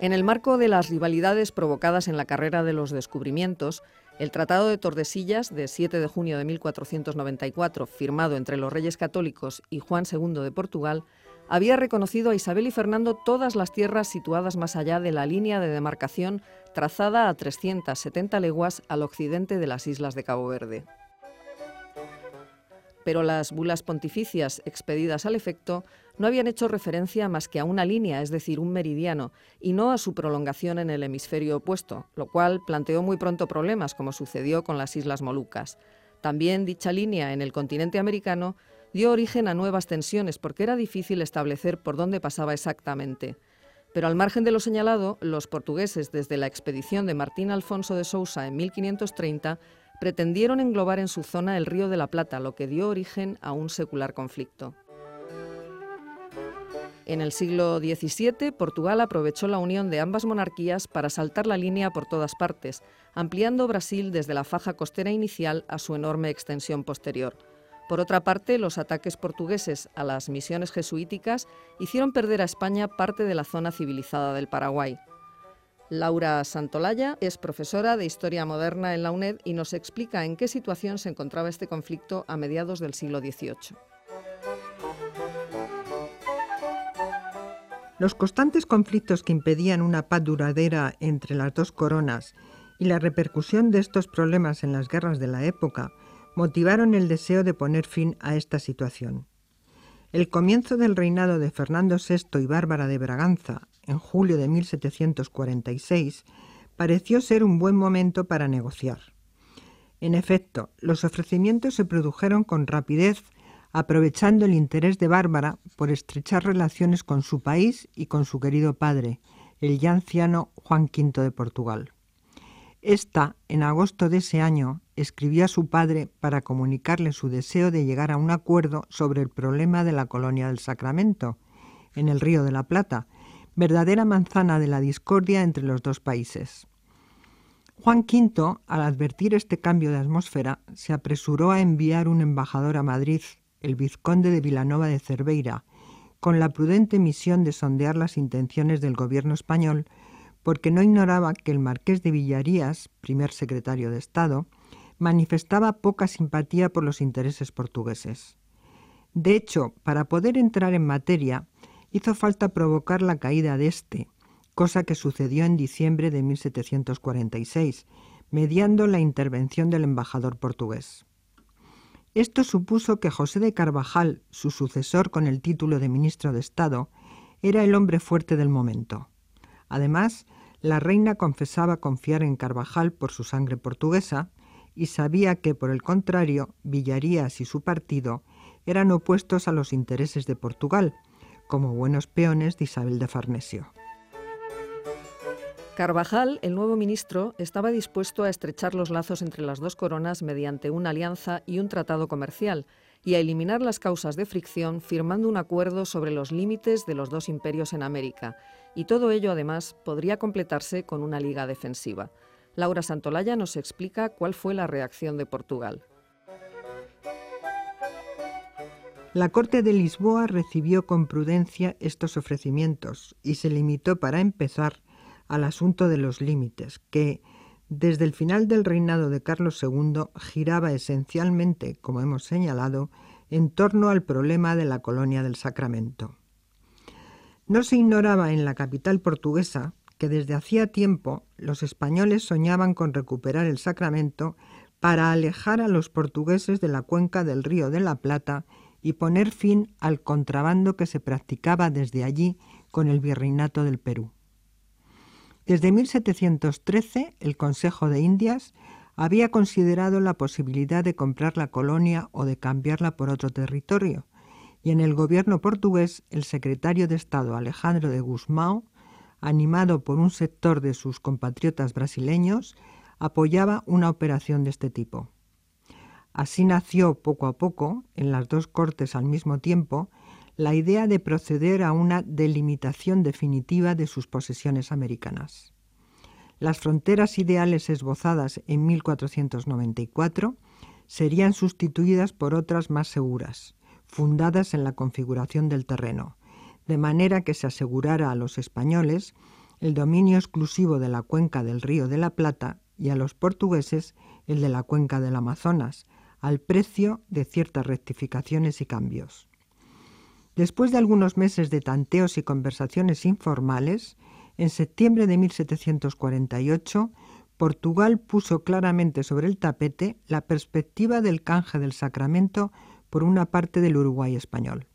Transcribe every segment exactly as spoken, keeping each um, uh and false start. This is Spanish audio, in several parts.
En el marco de las rivalidades provocadas en la carrera de los descubrimientos, el Tratado de Tordesillas, de siete de junio de mil cuatrocientos noventa y cuatro, firmado entre los Reyes Católicos y Juan segundo de Portugal, había reconocido a Isabel y Fernando todas las tierras situadas más allá de la línea de demarcación trazada a trescientas setenta leguas al occidente de las islas de Cabo Verde. Pero las bulas pontificias expedidas al efecto no habían hecho referencia más que a una línea, es decir, un meridiano, y no a su prolongación en el hemisferio opuesto, lo cual planteó muy pronto problemas, como sucedió con las Islas Molucas. También dicha línea en el continente americano dio origen a nuevas tensiones, porque era difícil establecer por dónde pasaba exactamente. Pero al margen de lo señalado, los portugueses, desde la expedición de Martín Alfonso de Sousa en mil quinientos treinta, pretendieron englobar en su zona el Río de la Plata, lo que dio origen a un secular conflicto. En el siglo diecisiete, Portugal aprovechó la unión de ambas monarquías para saltar la línea por todas partes, ampliando Brasil desde la faja costera inicial a su enorme extensión posterior. Por otra parte, los ataques portugueses a las misiones jesuíticas hicieron perder a España parte de la zona civilizada del Paraguay. Laura Santolaya es profesora de Historia Moderna en la UNED y nos explica en qué situación se encontraba este conflicto a mediados del siglo dieciocho. Los constantes conflictos que impedían una paz duradera entre las dos coronas y la repercusión de estos problemas en las guerras de la época motivaron el deseo de poner fin a esta situación. El comienzo del reinado de Fernando sexto y Bárbara de Braganza, en julio de mil setecientos cuarenta y seis, pareció ser un buen momento para negociar. En efecto, los ofrecimientos se produjeron con rapidez, aprovechando el interés de Bárbara por estrechar relaciones con su país y con su querido padre, el ya anciano Juan quinto de Portugal. Esta, en agosto de ese año, escribió a su padre para comunicarle su deseo de llegar a un acuerdo sobre el problema de la colonia del Sacramento, en el Río de la Plata, verdadera manzana de la discordia entre los dos países. Juan quinto, al advertir este cambio de atmósfera, se apresuró a enviar un embajador a Madrid, el vizconde de Vilanova de Cerveira, con la prudente misión de sondear las intenciones del gobierno español, porque no ignoraba que el marqués de Villarías, primer secretario de Estado, manifestaba poca simpatía por los intereses portugueses. De hecho, para poder entrar en materia, hizo falta provocar la caída de éste, cosa que sucedió en diciembre de mil setecientos cuarenta y seis, mediando la intervención del embajador portugués. Esto supuso que José de Carvajal, su sucesor con el título de ministro de Estado, era el hombre fuerte del momento. Además, la reina confesaba confiar en Carvajal por su sangre portuguesa y sabía que, por el contrario, Villarías y su partido eran opuestos a los intereses de Portugal, como buenos peones de Isabel de Farnesio. Carvajal, el nuevo ministro, estaba dispuesto a estrechar los lazos entre las dos coronas mediante una alianza y un tratado comercial, y a eliminar las causas de fricción firmando un acuerdo sobre los límites de los dos imperios en América, y todo ello, además, podría completarse con una liga defensiva. Laura Santolaya nos explica cuál fue la reacción de Portugal. La Corte de Lisboa recibió con prudencia estos ofrecimientos y se limitó, para empezar, al asunto de los límites, que, desde el final del reinado de Carlos segundo, giraba esencialmente, como hemos señalado, en torno al problema de la colonia del Sacramento. No se ignoraba en la capital portuguesa que desde hacía tiempo los españoles soñaban con recuperar el Sacramento para alejar a los portugueses de la cuenca del Río de la Plata y poner fin al contrabando que se practicaba desde allí con el virreinato del Perú. Desde mil setecientos trece, el Consejo de Indias había considerado la posibilidad de comprar la colonia o de cambiarla por otro territorio, y en el gobierno portugués el secretario de Estado Alejandro de Gusmão, animado por un sector de sus compatriotas brasileños, apoyaba una operación de este tipo. Así nació poco a poco, en las dos cortes al mismo tiempo, la idea de proceder a una delimitación definitiva de sus posesiones americanas. Las fronteras ideales esbozadas en mil cuatrocientos noventa y cuatro serían sustituidas por otras más seguras, fundadas en la configuración del terreno, de manera que se asegurara a los españoles el dominio exclusivo de la cuenca del Río de la Plata y a los portugueses el de la cuenca del Amazonas, al precio de ciertas rectificaciones y cambios. Después de algunos meses de tanteos y conversaciones informales, en septiembre de mil setecientos cuarenta y ocho, Portugal puso claramente sobre el tapete la perspectiva del canje del Sacramento por una parte del Uruguay español.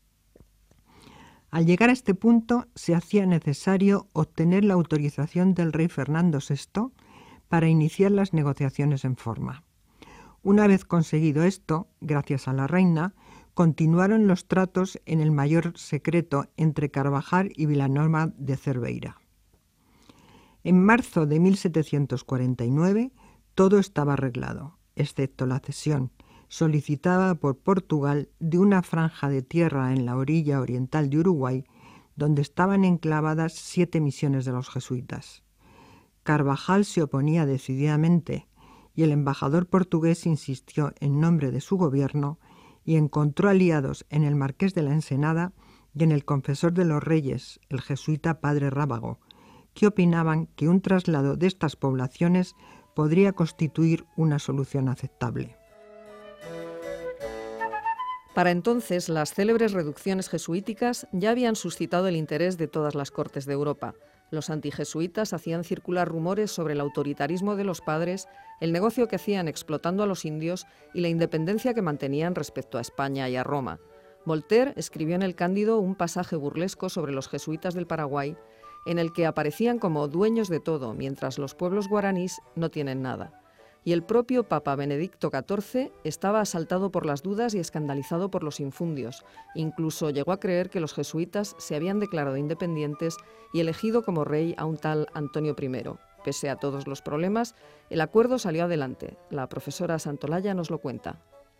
Al llegar a este punto, se hacía necesario obtener la autorización del rey Fernando sexto para iniciar las negociaciones en forma. Una vez conseguido esto, gracias a la reina, continuaron los tratos en el mayor secreto entre Carvajal y Vilanova de Cerveira. En marzo de mil setecientos cuarenta y nueve, todo estaba arreglado, excepto la cesión, solicitada por Portugal, de una franja de tierra en la orilla oriental de Uruguay, donde estaban enclavadas siete misiones de los jesuitas. Carvajal se oponía decididamente, y el embajador portugués insistió en nombre de su gobierno y encontró aliados en el Marqués de la Ensenada y en el confesor de los reyes, el jesuita padre Rábago, que opinaban que un traslado de estas poblaciones podría constituir una solución aceptable. Para entonces, las célebres reducciones jesuíticas ya habían suscitado el interés de todas las cortes de Europa. Los antijesuitas hacían circular rumores sobre el autoritarismo de los padres, el negocio que hacían explotando a los indios y la independencia que mantenían respecto a España y a Roma. Voltaire escribió en el Cándido un pasaje burlesco sobre los jesuitas del Paraguay, en el que aparecían como dueños de todo, mientras los pueblos guaraníes no tienen nada. Y el propio Papa Benedicto catorce estaba asaltado por las dudas y escandalizado por los infundios. Incluso llegó a creer que los jesuitas se habían declarado independientes y elegido como rey a un tal Antonio primero. Pese a todos los problemas, el acuerdo salió adelante. La profesora Santolaya nos lo cuenta.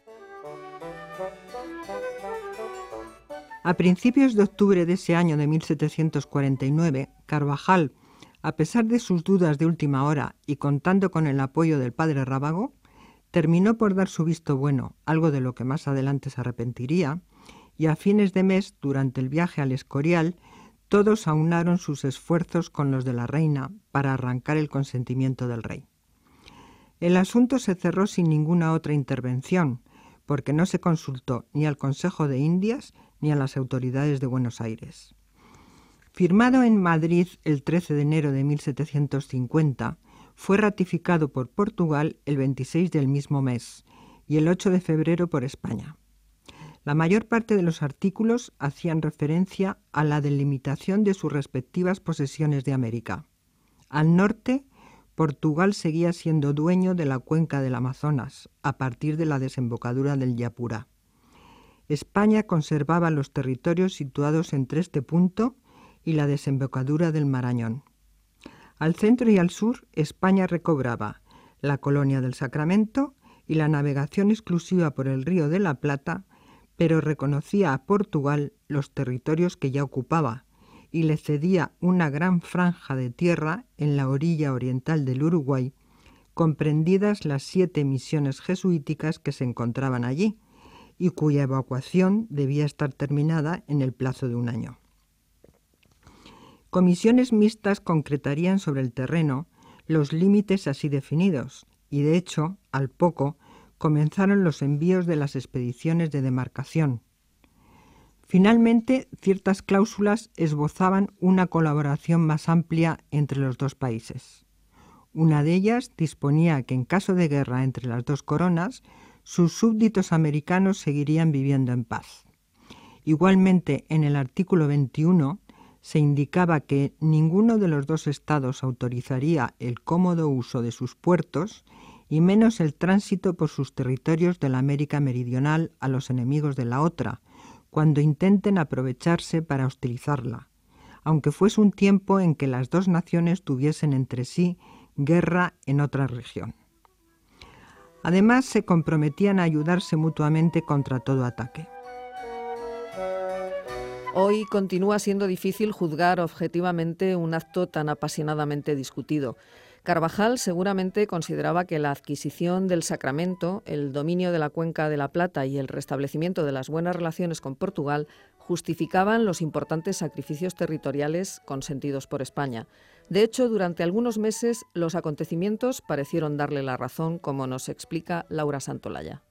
A principios de octubre de ese año de mil setecientos cuarenta y nueve, Carvajal, a pesar de sus dudas de última hora y contando con el apoyo del padre Rábago, terminó por dar su visto bueno, algo de lo que más adelante se arrepentiría, y a fines de mes, durante el viaje al Escorial, todos aunaron sus esfuerzos con los de la reina para arrancar el consentimiento del rey. El asunto se cerró sin ninguna otra intervención, porque no se consultó ni al Consejo de Indias ni a las autoridades de Buenos Aires. Firmado en Madrid el trece de enero de mil setecientos cincuenta, fue ratificado por Portugal el veintiséis del mismo mes y el ocho de febrero por España. La mayor parte de los artículos hacían referencia a la delimitación de sus respectivas posesiones de América. Al norte, Portugal seguía siendo dueño de la cuenca del Amazonas, a partir de la desembocadura del Yapurá. España conservaba los territorios situados entre este punto y la desembocadura del Marañón. Al centro y al sur, España recobraba la colonia del Sacramento y la navegación exclusiva por el Río de la Plata, pero reconocía a Portugal los territorios que ya ocupaba y le cedía una gran franja de tierra en la orilla oriental del Uruguay, comprendidas las siete misiones jesuíticas que se encontraban allí y cuya evacuación debía estar terminada en el plazo de un año. Comisiones mixtas concretarían sobre el terreno los límites así definidos y, de hecho, al poco, comenzaron los envíos de las expediciones de demarcación. Finalmente, ciertas cláusulas esbozaban una colaboración más amplia entre los dos países. Una de ellas disponía que en caso de guerra entre las dos coronas, sus súbditos americanos seguirían viviendo en paz. Igualmente, en el artículo veintiuno, se indicaba que ninguno de los dos estados autorizaría el cómodo uso de sus puertos y menos el tránsito por sus territorios de la América Meridional a los enemigos de la otra, cuando intenten aprovecharse para hostilizarla, aunque fuese un tiempo en que las dos naciones tuviesen entre sí guerra en otra región. Además, se comprometían a ayudarse mutuamente contra todo ataque. Hoy continúa siendo difícil juzgar objetivamente un acto tan apasionadamente discutido. Carvajal seguramente consideraba que la adquisición del Sacramento, el dominio de la Cuenca de la Plata y el restablecimiento de las buenas relaciones con Portugal justificaban los importantes sacrificios territoriales consentidos por España. De hecho, durante algunos meses los acontecimientos parecieron darle la razón, como nos explica Laura Santolaya.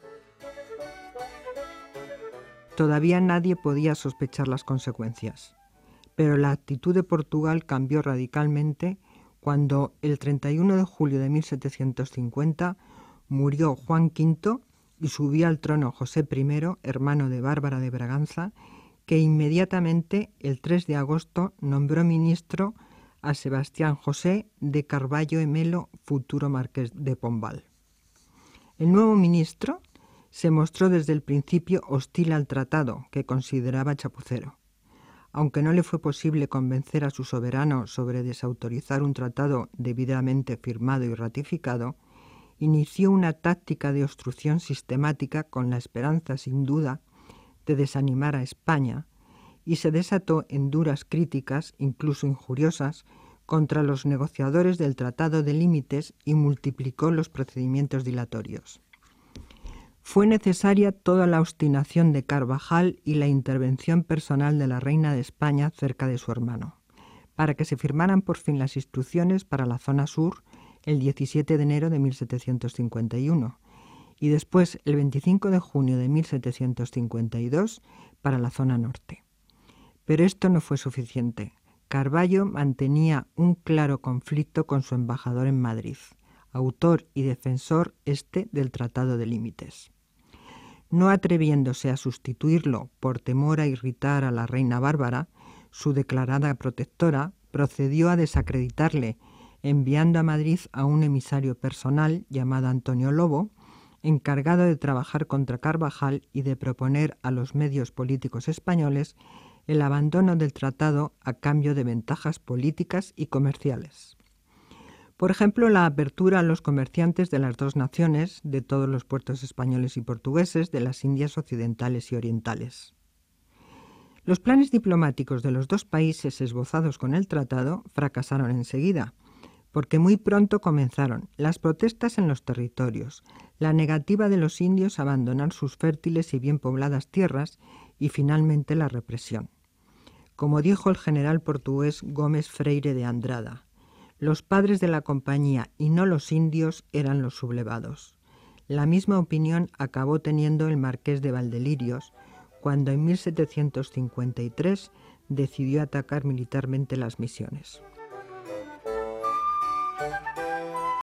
Todavía nadie podía sospechar las consecuencias, pero la actitud de Portugal cambió radicalmente cuando el treinta y uno de julio de mil setecientos cincuenta murió Juan quinto y subió al trono José primero, hermano de Bárbara de Braganza, que inmediatamente, el tres de agosto, nombró ministro a Sebastián José de Carvalho e Melo, futuro marqués de Pombal. El nuevo ministro se mostró desde el principio hostil al tratado, que consideraba chapucero. Aunque no le fue posible convencer a su soberano sobre desautorizar un tratado debidamente firmado y ratificado, inició una táctica de obstrucción sistemática con la esperanza, sin duda, de desanimar a España, y se desató en duras críticas, incluso injuriosas, contra los negociadores del Tratado de Límites y multiplicó los procedimientos dilatorios. Fue necesaria toda la obstinación de Carvajal y la intervención personal de la reina de España cerca de su hermano, para que se firmaran por fin las instrucciones para la zona sur el diecisiete de enero de mil setecientos cincuenta y uno y después el veinticinco de junio de mil setecientos cincuenta y dos para la zona norte. Pero esto no fue suficiente. Carvalho mantenía un claro conflicto con su embajador en Madrid, autor y defensor este del Tratado de Límites. No atreviéndose a sustituirlo por temor a irritar a la reina Bárbara, su declarada protectora procedió a desacreditarle, enviando a Madrid a un emisario personal llamado Antonio Lobo, encargado de trabajar contra Carvajal y de proponer a los medios políticos españoles el abandono del tratado a cambio de ventajas políticas y comerciales. Por ejemplo, la apertura a los comerciantes de las dos naciones, de todos los puertos españoles y portugueses, de las Indias occidentales y orientales. Los planes diplomáticos de los dos países esbozados con el tratado fracasaron enseguida, porque muy pronto comenzaron las protestas en los territorios, la negativa de los indios a abandonar sus fértiles y bien pobladas tierras y finalmente la represión. Como dijo el general portugués Gómez Freire de Andrada, los padres de la compañía y no los indios eran los sublevados. La misma opinión acabó teniendo el marqués de Valdelirios cuando en mil setecientos cincuenta y tres decidió atacar militarmente las Misiones.